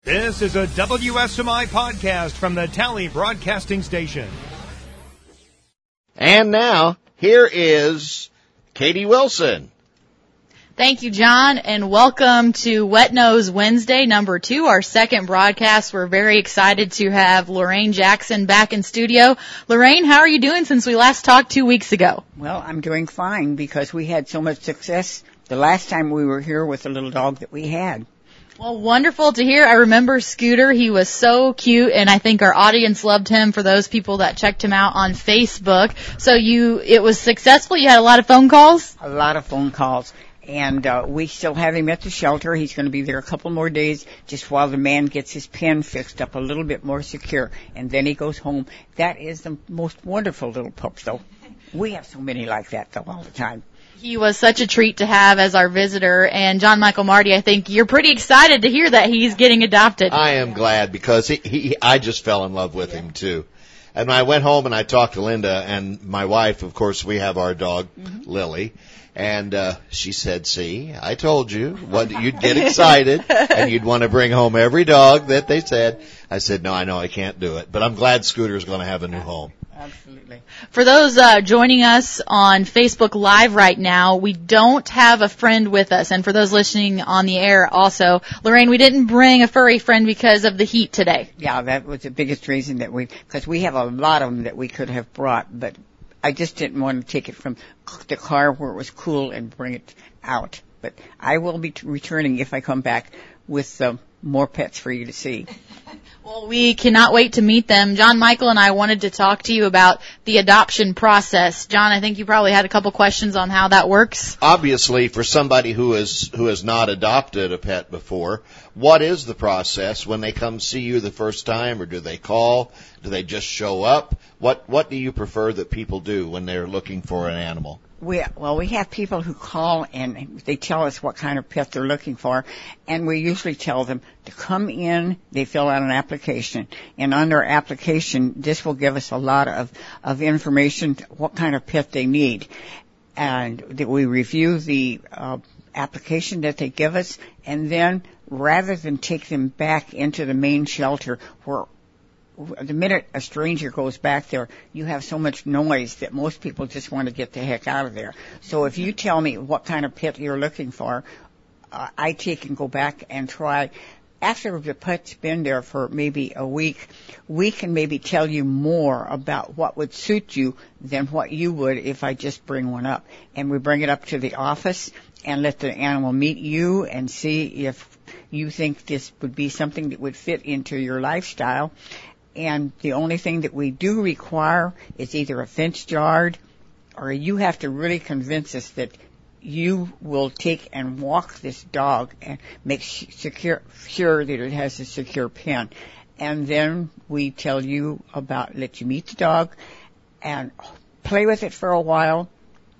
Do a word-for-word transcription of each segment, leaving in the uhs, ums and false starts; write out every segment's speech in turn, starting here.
This is a W S M I podcast from the Tally Broadcasting Station. And now, here is Katie Wilson. Thank you, John, and welcome to Wet Nose Wednesday, number two, our second broadcast. We're very excited to have Lorraine Jackson back in studio. Lorraine, how are you doing since we last talked two weeks ago? Well, I'm doing fine because we had so much success the last time we were here with the little dog that we had. Well, wonderful to hear. I remember Scooter. He was so cute, and I think our audience loved him for those people that checked him out on Facebook. So you, it was successful? You had a lot of phone calls? A lot of phone calls. And uh, we still have him at the shelter. He's going to be there a couple more days just while the man gets his pen fixed up a little bit more secure. And then he goes home. That is the most wonderful little pup, though. We have so many like that, though, all the time. He was such a treat to have as our visitor. And John Michael Marty, I think you're pretty excited to hear that he's getting adopted. I am glad because he, he I just fell in love with yeah. him, too. And I went home and I talked to Linda and my wife. Of course, we have our dog, mm-hmm. Lily. And uh she said, see, I told you what you'd get excited and you'd want to bring home every dog that they said. I said, no, I know I can't do it. But I'm glad Scooter's going to have a new home. Absolutely. For those uh joining us on Facebook Live right now, we don't have a friend with us. And for those listening on the air also, Lorraine, we didn't bring a furry friend because of the heat today. Yeah, that was the biggest reason that we, because we have a lot of them that we could have brought, but I just didn't want to take it from the car where it was cool and bring it out. But I will be t- returning if I come back with uh, more pets for you to see. Well, we cannot wait to meet them. John Michael and I wanted to talk to you about the adoption process. John, I think you probably had a couple questions on how that works. Obviously, for somebody who is who has not adopted a pet before, what is the process when they come see you the first time, or do they call? Do they just show up? What what do you prefer that people do when they're looking for an animal? We, well, we have people who call and they tell us what kind of pet they're looking for, and we usually tell them to come in. They fill out an application, and on their application, this will give us a lot of, of information, what kind of pet they need. And that we review the uh, application that they give us, and then rather than take them back into the main shelter where the minute a stranger goes back there, you have so much noise that most people just want to get the heck out of there. So if you tell me what kind of pet you're looking for, uh, I take and go back and try. After the pet's been there for maybe a week, we can maybe tell you more about what would suit you than what you would if I just bring one up. And we bring it up to the office and let the animal meet you and see if you think this would be something that would fit into your lifestyle. And the only thing that we do require is either a fenced yard, or you have to really convince us that you will take and walk this dog and make secure, sure that it has a secure pen. And then we tell you about, let you meet the dog and play with it for a while,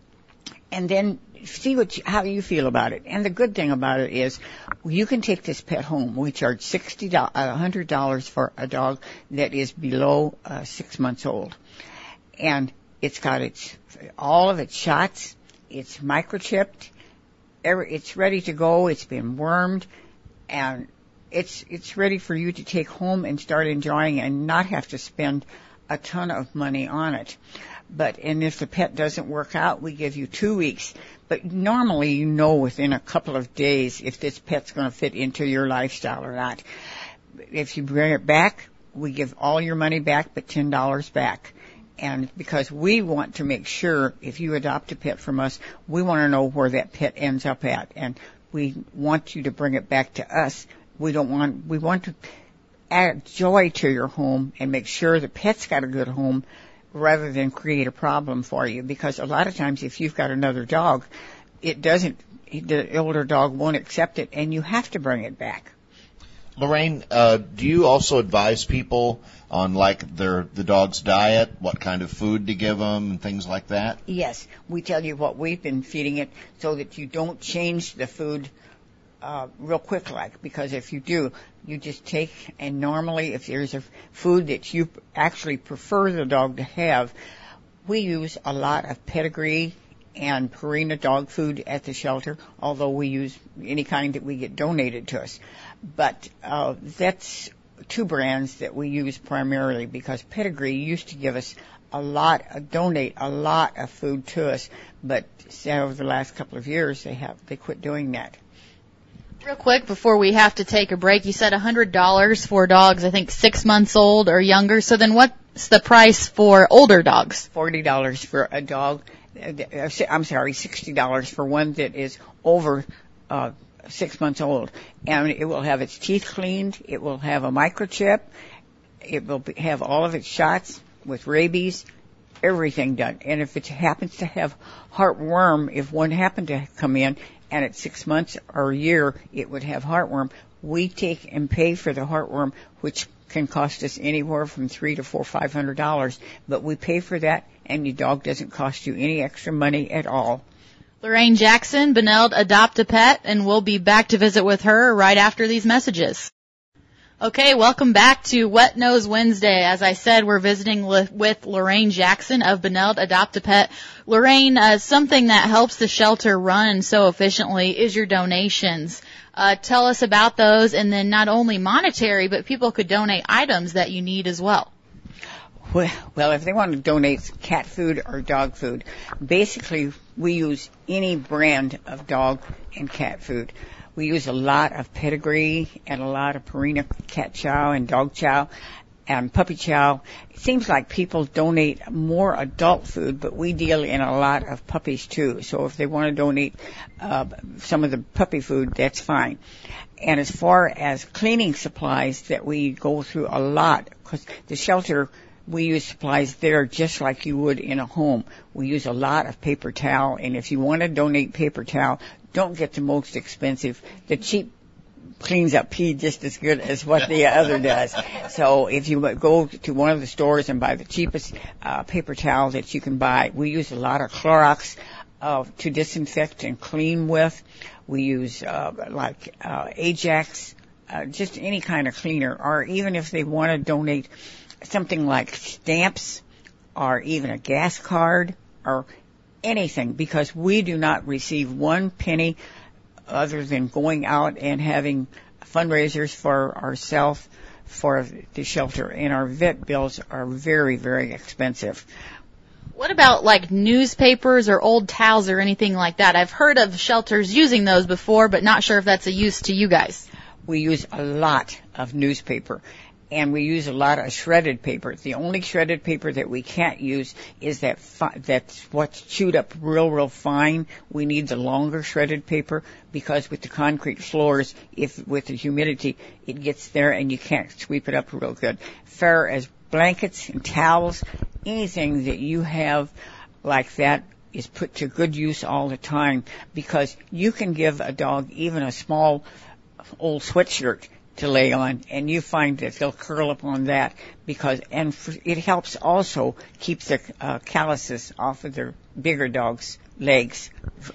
and then see what you, how you feel about it. And the good thing about it is you can take this pet home. We charge sixty dollars, one hundred dollars for a dog that is below uh, six months old. And it's got its all of its shots. It's microchipped. Every, it's ready to go. It's been wormed. And it's it's ready for you to take home and start enjoying and not have to spend a ton of money on it. But, and if the pet doesn't work out, we give you two weeks. But normally you know within a couple of days if this pet's going to fit into your lifestyle or not. If you bring it back, we give all your money back but ten dollars back. And because we want to make sure if you adopt a pet from us, we want to know where that pet ends up at. And we want you to bring it back to us. We don't want, we want to add joy to your home and make sure the pet's got a good home, rather than create a problem for you. Because a lot of times if you've got another dog, it doesn't, the older dog won't accept it, and you have to bring it back. Lorraine, uh, do you also advise people on, like, their the dog's diet, what kind of food to give them, and things like that? Yes. We tell you what we've been feeding it so that you don't change the food uh real quick, like, because if you do, you just take, and normally if there's a food that you actually prefer the dog to have, we use a lot of pedigree and Purina dog food at the shelter, although we use any kind that we get donated to us. But uh, that's two brands that we use primarily, because Pedigree used to give us a lot, uh, donate a lot of food to us, but over the last couple of years they have they quit doing that. Real quick before we have to take a break, you said one hundred dollars for dogs, I think six months old or younger. So then what's the price for older dogs? forty dollars for a dog. I'm sorry, sixty dollars for one that is over uh, six months old. And it will have its teeth cleaned. It will have a microchip. It will be, have all of its shots with rabies, everything done. And if it happens to have heartworm, if one happened to come in and at six months or a year it would have heartworm, we take and pay for the heartworm, which can cost us anywhere from three to four, five hundred dollars. But we pay for that, and your dog doesn't cost you any extra money at all. Lorraine Jackson, Benilde Adopt a Pet, and we'll be back to visit with her right after these messages. Okay, welcome back to Wet Nose Wednesday. As I said, we're visiting with Lorraine Jackson of Benilde Adopt a Pet. Lorraine, uh, something that helps the shelter run so efficiently is your donations. Uh, tell us about those, and then not only monetary, but people could donate items that you need as well. Well, if they want to donate cat food or dog food, basically we use any brand of dog and cat food. We use a lot of Pedigree and a lot of Purina cat chow and dog chow and puppy chow. It seems like people donate more adult food, but we deal in a lot of puppies too. So if they want to donate uh, some of the puppy food, that's fine. And as far as cleaning supplies, that we go through a lot, because the shelter, we use supplies there just like you would in a home. We use a lot of paper towel, and if you want to donate paper towel, don't get the most expensive. The cheap cleans up pee just as good as what the other does. So if you go to one of the stores and buy the cheapest uh, paper towel that you can buy, we use a lot of Clorox uh, to disinfect and clean with. We use uh, like uh, Ajax, uh, just any kind of cleaner, or even if they want to donate something like stamps or even a gas card or anything, because we do not receive one penny other than going out and having fundraisers for ourselves for the shelter. And our vet bills are very, very expensive. What about like newspapers or old towels or anything like that? I've heard of shelters using those before, but not sure if that's a use to you guys. We use a lot of newspaper. And we use a lot of shredded paper. The only shredded paper that we can't use is that fi- that's what's chewed up real, real fine. We need the longer shredded paper, because with the concrete floors, if with the humidity, it gets there and you can't sweep it up real good. Fair as blankets and towels, anything that you have like that is put to good use all the time, because you can give a dog even a small old sweatshirt to lay on, and you find that they'll curl up on that, because and for, it helps also keep the uh, calluses off of their bigger dogs' legs.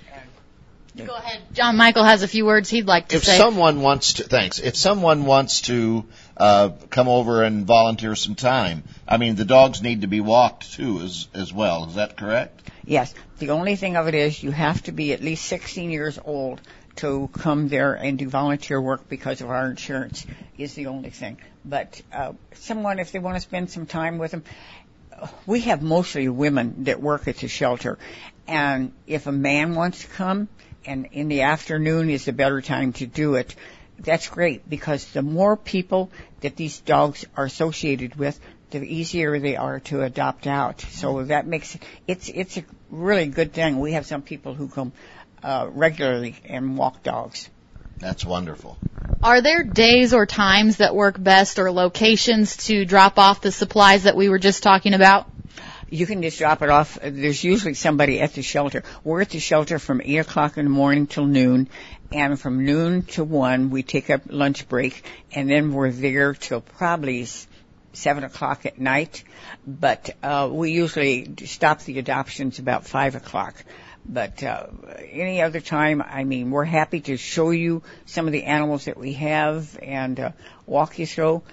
Go ahead. John Michael has a few words he'd like to if say. If someone wants to, thanks. If someone wants to uh, come over and volunteer some time, I mean, the dogs need to be walked too, as as well. Is that correct? Yes. The only thing of it is you have to be at least sixteen years old to come there and do volunteer work, because of our insurance is the only thing. But uh, someone, if they want to spend some time with them, we have mostly women that work at the shelter. And if a man wants to come, and in the afternoon is the better time to do it, that's great, because the more people that these dogs are associated with, the easier they are to adopt out. So that makes it, it's, it's a really good thing. We have some people who come Uh, regularly and walk dogs. That's wonderful. Are there days or times that work best, or locations to drop off the supplies that we were just talking about? You can just drop it off. There's usually somebody at the shelter. We're at the shelter from eight o'clock in the morning till noon, and from noon to one we take a lunch break, and then we're there till probably seven o'clock at night. But uh, we usually stop the adoptions about five o'clock. But uh, any other time, I mean, we're happy to show you some of the animals that we have and uh, walk you through.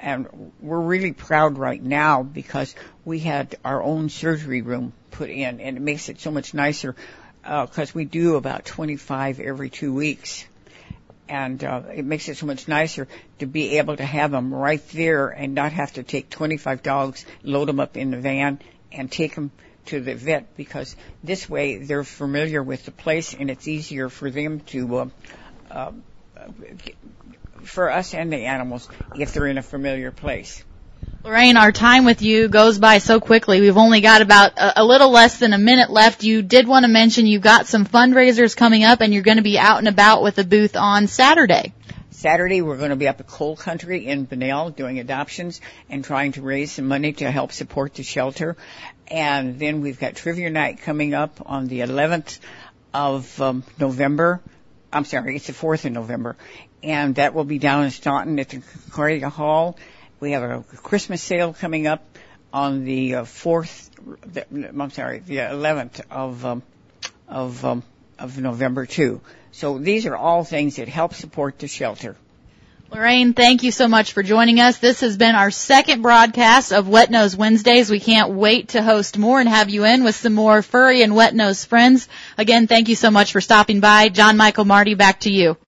And we're really proud right now because we had our own surgery room put in, and it makes it so much nicer because uh, we do about twenty-five every two weeks. And uh, it makes it so much nicer to be able to have them right there and not have to take twenty-five dogs, load them up in the van, and take them to the vet, because this way they're familiar with the place and it's easier for them to, uh, uh, for us and the animals, if they're in a familiar place. Lorraine, our time with you goes by so quickly. We've only got about a, a little less than a minute left. You did want to mention you got some fundraisers coming up, and you're going to be out and about with a booth on Saturday. Saturday, we're going to be up at Coal Country in Bunnell doing adoptions and trying to raise some money to help support the shelter. And then we've got Trivia Night coming up on the eleventh of um, November. I'm sorry, it's the fourth of November. And that will be down in Staunton at the Concordia Hall. We have a Christmas sale coming up on the uh, fourth, the, I'm sorry, the eleventh of, um, of, um, of November too. So these are all things that help support the shelter. Lorraine, thank you so much for joining us. This has been our second broadcast of Wet Nose Wednesdays. We can't wait to host more and have you in with some more furry and wet nose friends. Again, thank you so much for stopping by. John Michael Marty, back to you.